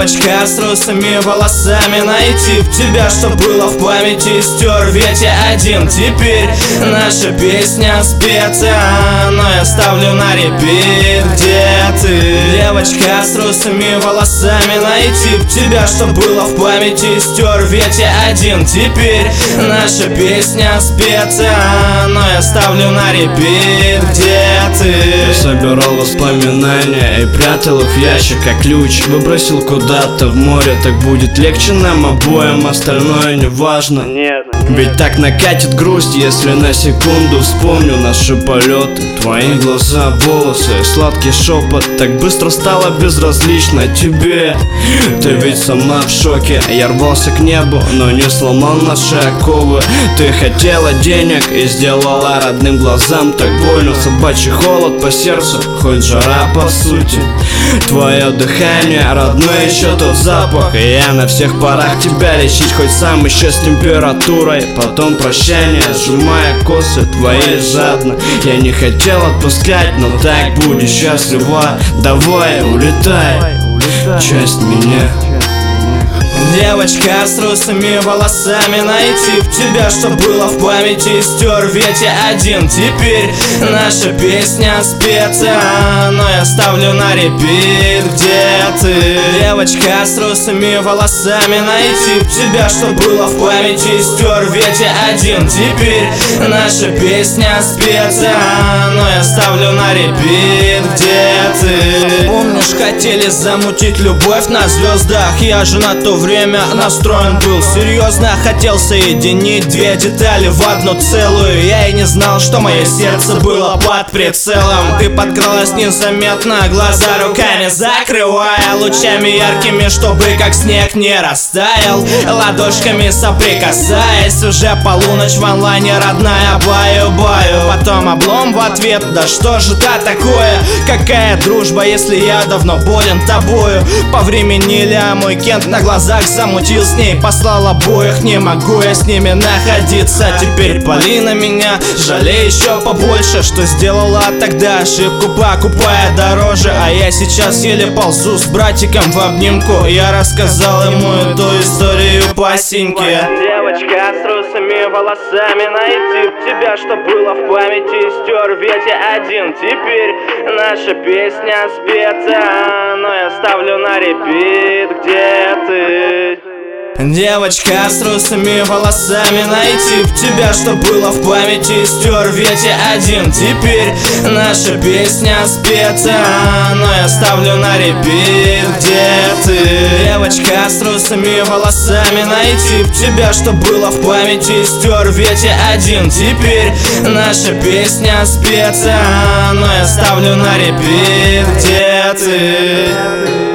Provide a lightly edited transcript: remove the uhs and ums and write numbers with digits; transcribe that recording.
Девочка с русыми волосами, найти в тебя, что было в памяти, стер ведь я один. Теперь наша песня специя, но я ставлю на репит. Где ты? Девочка с русыми волосами, найти в тебя, что было в памяти, стер ведь я один. Теперь наша песня специя, но я ставлю на репит. Где ты? Я собирал воспоминания и прятал их в ящик, как ключ выбросил куда-то в море. Так будет легче нам обоим, остальное не важно. Ведь так накатит грусть, если на секунду вспомню наши полеты. Твои глаза, волосы, сладкий шепот. Так быстро стало безразлично тебе. Ты ведь сама в шоке. Я рвался к небу, но не сломал наши оковы. Ты хотела денег и сделала родным глазам так больно. Собачий холод по сердцу, хоть жара по сути. Твое дыхание, родной еще тот запах. И я на всех парах тебя лечить, хоть сам еще с температурой. Потом прощание, сжимая косы твои жадно. Я не хотел отпускать, но так будешь счастлива. Давай, улетай, часть меня. Девочка с русыми волосами, найти в тебя, что было в памяти, стер ведь я один. Теперь наша песня специя, но я ставлю на репит. Где ты? Девочка с русыми волосами, найти в тебя, что было в памяти, стер ведь я один. Теперь наша песня специя, но я ставлю на репит. Где ты? Помнишь, хотели замутить любовь на звездах? Я же на то время настроен был серьезно, хотел соединить две детали в одну целую. Я и не знал, что мое сердце было под прицелом. Ты подкралась незаметно, глаза руками закрывая, лучами яркими, чтобы как снег не растаял, ладошками соприкасаясь. Уже полуночь в онлайне, родная, баю-баю. Потом облом в ответ, да что же это такое? Какая дружба, если я давно болен тобою? Повременили, а мой Кент на глазах замутил с ней, послал обоих, не могу я с ними находиться. Теперь пали на меня, жалей еще побольше, что сделала тогда ошибку, покупая дороже. А я сейчас еле ползу с братиком в обнимку. Я рассказал ему эту историю по синьке. Девочка с русыми волосами, найти в тебя, что было в памяти, стер ведь я один. Теперь наша песня специя, но я ставлю на репит. Где ты? Девочка с русыми волосами, найти в тебя, что было в памяти, стер ведь я один. Теперь наша песня специя, но я ставлю на репит. Где ты? Девочка с русыми волосами, найти в тебя, что было в памяти, стер ведь я один. Теперь наша песня специя, но я ставлю на репит. Где ты?